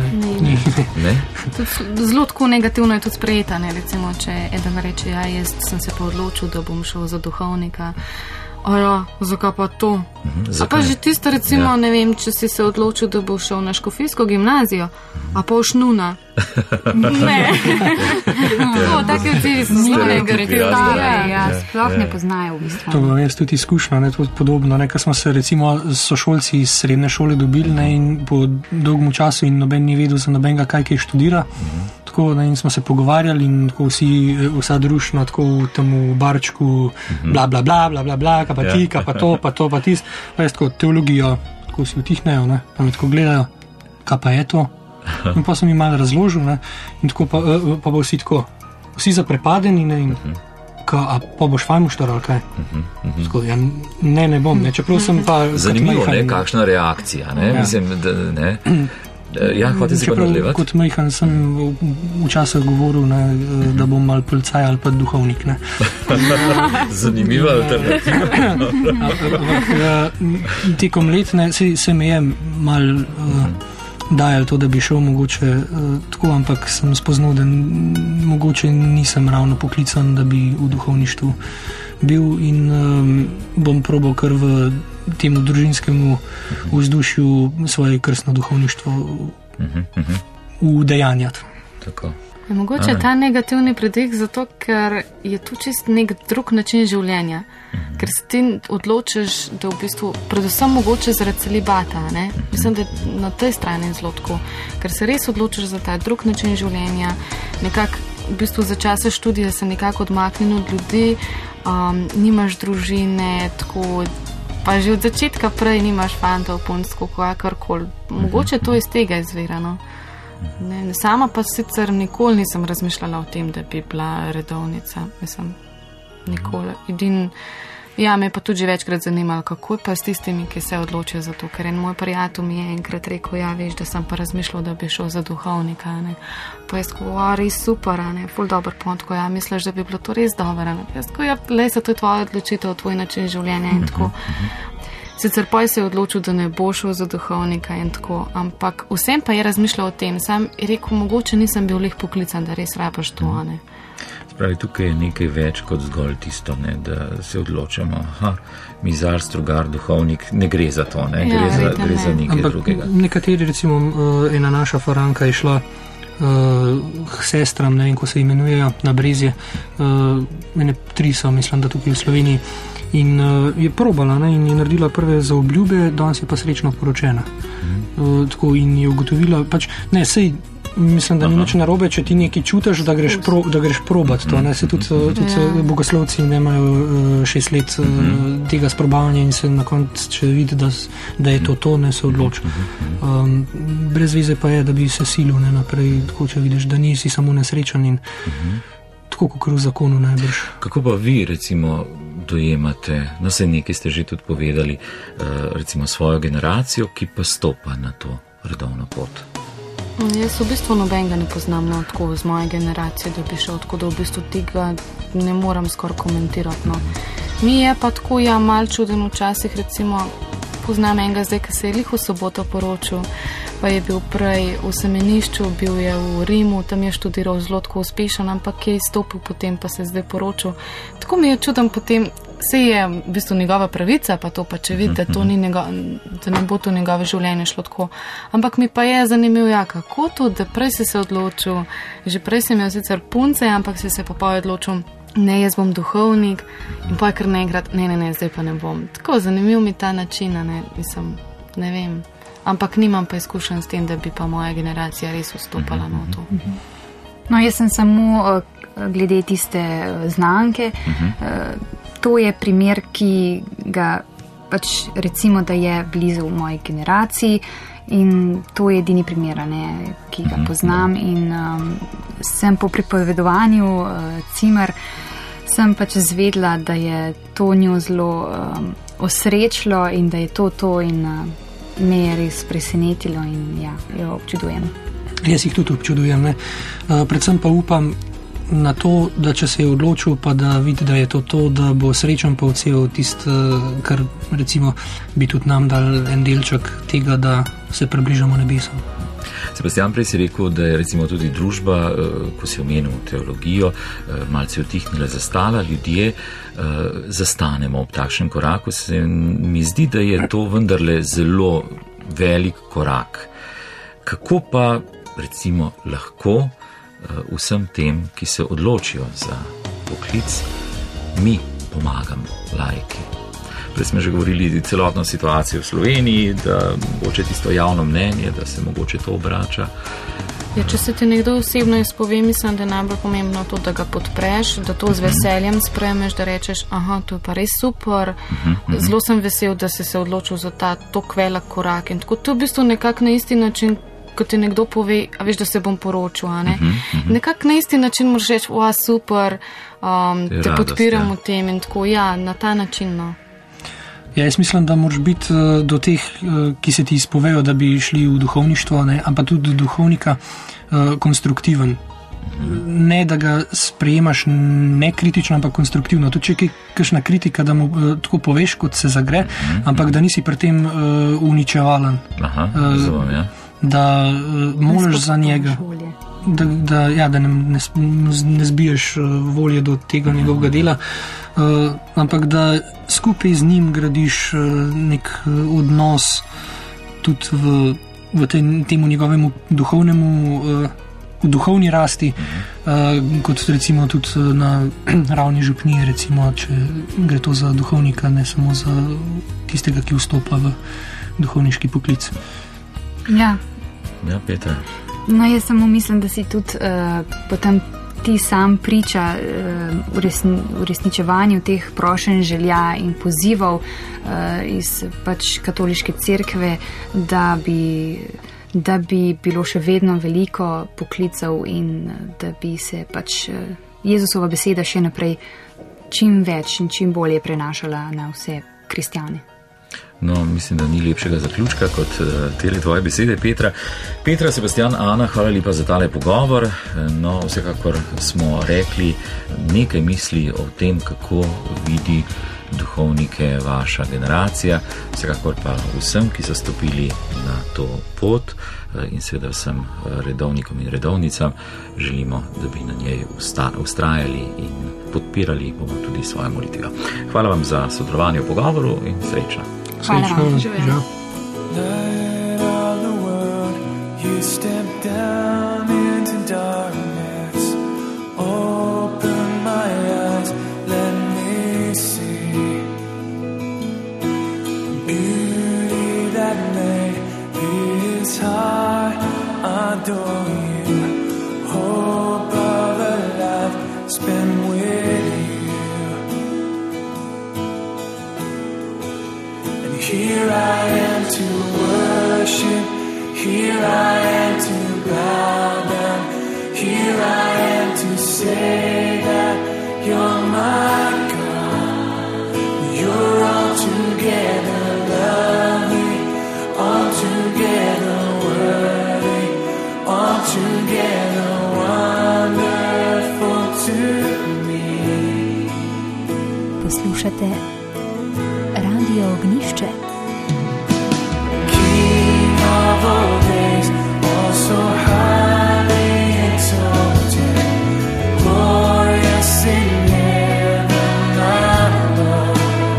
Zelo tako negativno je tudi sprejeta, ne? Recimo, če eden reče, jaz sem se pa odločil, da bom šel za duhovnika. Zakaj pa to? A pa že tisto, recimo, ne vem, če si se odločil, da bo šel na škofijsko gimnazijo, a pa šnuna. Ne. Take odzivi so zelo negativne. Sploh ne poznajo v bistvu. To je tudi izkušnja, ne, tudi podobno. Ker smo se recimo s sošolci iz srednje šole dobili, ne, in po dolgem času in noben ni vedel za nobenega, kaj študira. Tako, ne, in smo se pogovarjali in tako vsa družina tako v tem barčku bla bla bla bla bla bla, ka pa ti, ka pa to, pa tis. Pa jaz tako teologijo, tako si utihnejo, ne, pa me tako gledajo, ka pa je to. In pa sem jim malo razložil, ne, in tako pa bo vsi tako, vsi zaprepadeni, ne, in pa boš fajn uštar ali kaj. Tako, ja, ne bom, ne, čeprav sem pa... Zanimivo, ne, kakšna reakcija, ne, mislim, da ne... Ja, hoče si pa nadlevati. Kot majhan sem včasih govoril, ne, da bom mal policaj ali pa duhovnik. Ne. Zanimiva alternativa. Tekom let se me je mal dajal to, da bi šel mogoče tako, ampak sem spoznal, da mogoče nisem ravno poklican, da bi v duhovništvu bil in bom probal kar v temu družinskemu vzdušju svoje krstno duhovništvo udejanjati. Tako. Mogoče ta negativni predih zato, ker je tu čist nek drug način življenja. Ker se ti odločiš, da v bistvu, predvsem mogoče zaradi celibata, ne? Mislim, da na tej strani zelo tako. Ker se res odločiš za ta drug način življenja, nekako v bistvu za čase študija se nekako odmaknil od ljudi, nimaš družine, tako Pa že od začetka prej nimaš fantov, punc, karkoli. Mogoče to iz tega izvirano. Sama pa sicer nikoli nisem razmišljala o tem, da bi bila redovnica. Mislim, nikoli. Ja, me pa tudi že večkrat zanimalo, kako je pa s tistimi, ki se odločijo za to, ker en moj prijatelj mi je enkrat rekel, ja, veš, da sem pa razmišljal, da bi šel za duhovnika, ne. Pa jaz tako, res super, ne, ful dober pont, ko ja, misliš, da bi bilo to res dobro, ne. Jaz tako, ja, lejsa, to je tvoja odločitev, tvoj način življenja in tako. Sicer pa se je odločil, da ne bo šel za duhovnika in tako, ampak vsem pa je razmišljal o tem, sam je rekel, mogoče nisem bil lih poklican, da res rabaš to, ne. Spravi, tukaj je nekaj več kot zgolj tisto, ne, da se odločamo, mizar, strugar, duhovnik, ne gre za to, ne, gre za nekaj ampak drugega. Nekateri, recimo, ena naša faranka je šla k sestram, ne vem, ko se imenujejo, na Brezje, mene 3 so, mislim, da tukaj v Sloveniji, in je probala, ne, in je naredila prve zaobljube, danes je pa srečno poročena. Tako in je ugotovila, pač, ne, sej, mislim, da ni nič narobe, če ti nekaj čutiš, da greš probat to, ne, se tudi bogoslovci nemajo 6 let tega sprobavanja in se na koncu, če vidi, da je to, ne, se odloči. Brez veze pa je, da bi se silil, ne, naprej, tako, če vidiš, da nisi samo nesrečen in tako, kot v zakonu najbrž. Kako pa vi, recimo, dojemate, no, se nekaj ste že tudi povedali, recimo svojo generacijo, ki pa stopa na to redovno pot? Jaz v bistvu nobenega ne poznam, no, tako z moje generacije, da bi šel, tako da v bistvu tega ne moram skoraj komentirati, no. Mi je pa tako, ja, mal čuden včasih, recimo, poznam enega zdaj, ki se je lih v soboto poročil, pa je bil prej v semenišču, bil je v Rimu, tam je študiral zelo tako uspešen, ampak je izstopil potem, pa se je zdaj poročil. Tako mi je čuden potem, se je v bistvu njegova pravica, pa to pa če vidi, da to ni da ne bo to njegove življenje šlo tako. Ampak mi pa je zanimivo, ja, kako to, da prej si se odločil, že prej sem imel sicer punce, ampak si se pa odločil, ne, jaz bom duhovnik in pa kar naenkrat, ne, zdaj pa ne bom. Tako zanimiv mi ta način, ne, mislim, ne vem. Ampak nimam pa izkušenj s tem, da bi pa moja generacija res vstopala na to. No, jaz sem samo glede tiste znanke. To je primer, ki ga pač recimo, da je blizu v moji generaciji in to je edini primer, ne, ki ga poznam in sem po pripovedovanju Cimer sem pač zvedla, da je to njo zelo osrečilo in da je to in me je res presenetilo in ja, jo občudujem. Jaz jih tudi občudujem, ne. Predvsem pa upam na to, da če se je odločil, pa da vidi, da je to, da bo srečen pa vcel tisto, kar recimo bi tudi nam dal en delček tega, da se približamo nebesom. Sebastian, prej si rekel, da je recimo tudi družba, ko si omenil teologijo, malce utihnila, zastala, ljudje zastanemo ob takšnem koraku. Se mi zdi, da je to vendarle zelo velik korak. Kako pa recimo lahko vsem tem, ki se odločijo za poklic, mi pomagamo, laiki? Prej smo že govorili celotno situacijo v Sloveniji, da mogoče tisto javno mnenje, da se mogoče to obrača. Ja, če se ti nekdo osebno izpove, mislim, da je najbolj pomembno to, da ga podpreš, da to z veseljem spremeš, da rečeš, aha, to je pa res super, zelo sem vesel, da si se odločil za ta tok velik korak in tako. To je v bistvu nekako na isti način, ko ti nekdo pove, a veš, da se bom poročil, a ne? Nekako na isti način moraš reči, super, te podpiram v tem in tako, ja, na ta način, no. Ja, jaz mislim, da moraš biti do teh, ki se ti izpovejo, da bi šli v duhovništvo, ne, ampak tudi do duhovnika konstruktiven. Ne, da ga sprejemaš nekritično, ampak konstruktivno. Tudi če je kakšna kritika, da mu tako poveš, kot se zagre, ampak da nisi pri tem uničevalen. Razumem, ja. Da moliš za njega. Da ne zbiješ volje do tega njegovega dela, ampak da skupaj z njim gradiš nek odnos tudi v temu njegovemu duhovni rasti, kot recimo tudi na ravni župnije, recimo, če gre to za duhovnika, ne samo za tistega, ki vstopa v duhovniški poklic. Ja. Ja, Petra. No, jaz samo mislim, da si tudi potem ti sam priča uresničevanju teh prošenj, želja in pozivov iz pač katoliške cerkve, da bi bilo še vedno veliko poklicev in da bi se pač Jezusova beseda še naprej čim več in čim bolje prenašala na vse kristjane. No, mislim, da ni lepšega zaključka kot tele tvoje besede, Petra. Petra, Sebastian, Ana, hvala lepa za tale pogovor. No, vsekakor smo rekli nekaj misli o tem, kako vidi duhovnike vaša generacija, vsekakor pa vsem, ki so stopili na to pot in seveda vsem redovnikom in redovnicam želimo, da bi na njej ustrajali in podpirali bomo tudi svojo molitvijo. Hvala vam za sodelovanje v pogovoru in srečno. Hvala vam. Light of the world, you step down into darkness. Open my eyes, let me see beauty that made his heart adore you. Hope of a life spent with you. Here I am to worship, here I am to bow down, here I am to say that you're my God. You're altogether lovely, altogether worthy, altogether wonderful to me. Poslušate Radio Ognišče. King of all days, also highly exalted, glorious in heaven above.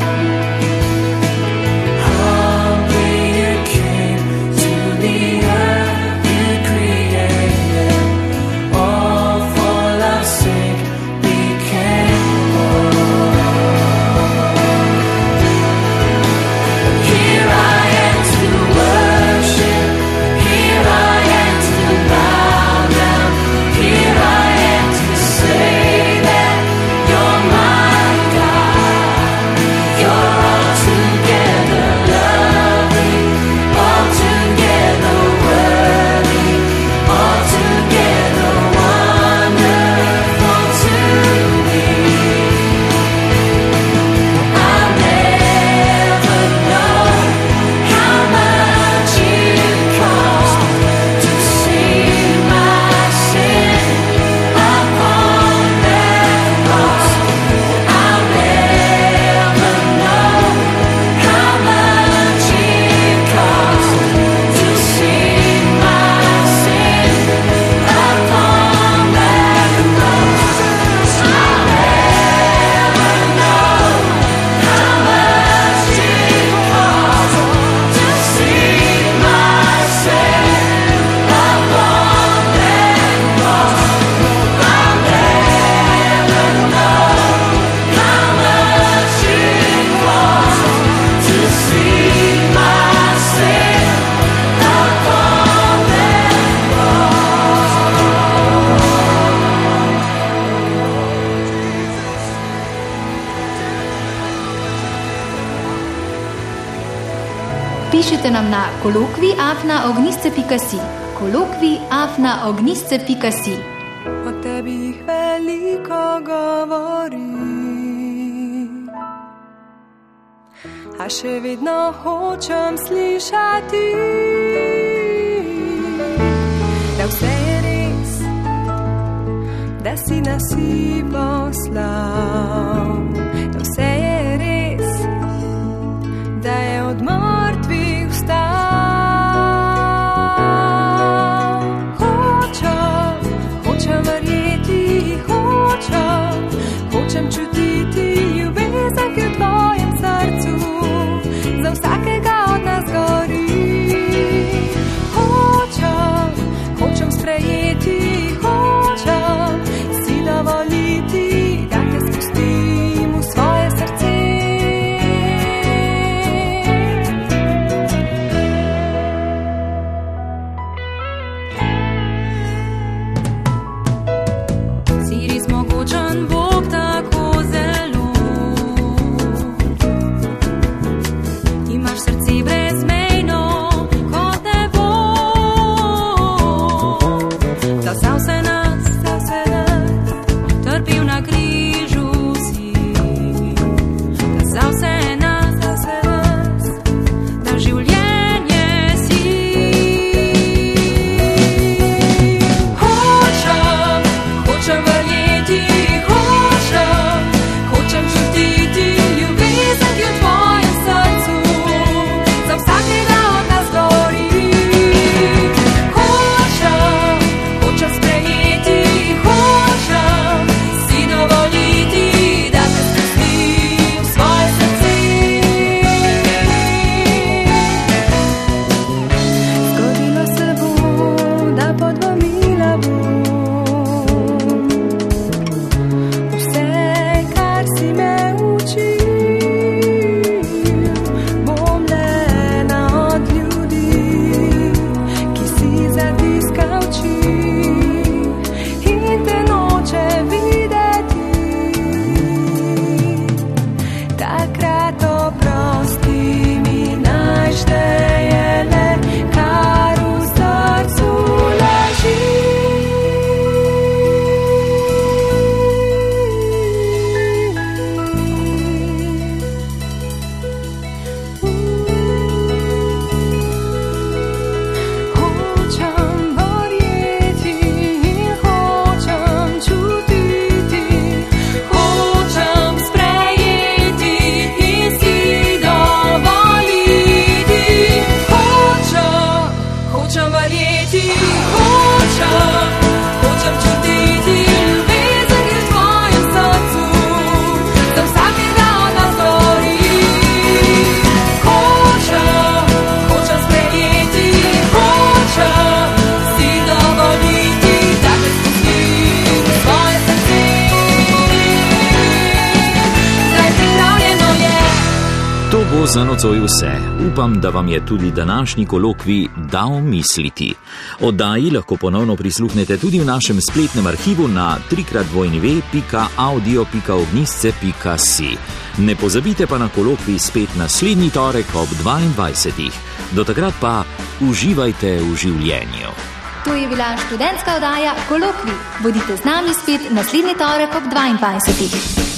Humbly you came to the earth you created, all for love's sake became born. Here I am to worship, here I am to bow down, here I am to say that you're my God. You're altogether lovely, altogether worthy, altogether wonderful to me. I'll never know how much it cost to see my sin upon that cross. I'll never know how much it cost to see my sin upon that cross. I'll never know how much it cost to see my sin upon that cross. I'll never know how much it cost to see my sin upon that Pišite nam na kolokvij@ognisce.si. kolokvij@ognisce.si. O tebi jih veliko govori, a še vedno hočem slišati, da vse je res, da si nas si poslal, da vse je res, da je od mrtvih vstal. Hočem verjeti, hočem čutiti ljubezen, ki v tvojem srcu za vsakega od nas gori. Hočem sprejeti, hočem si dovoliti, da te spustim v svoje srce. To bo za nocoj vse. Upam, da vam je tudi današnji kolokvij dal misliti. Oddaji lahko ponovno prisluhnete tudi v našem spletnem arhivu na www.audio.ognistce.si. Ne pozabite pa na kolokvij spet naslednji torek ob 22. Do takrat pa uživajte v življenju. To je bila študentska oddaja Kolokvij. Bodite z nami spet naslednji torek ob 22.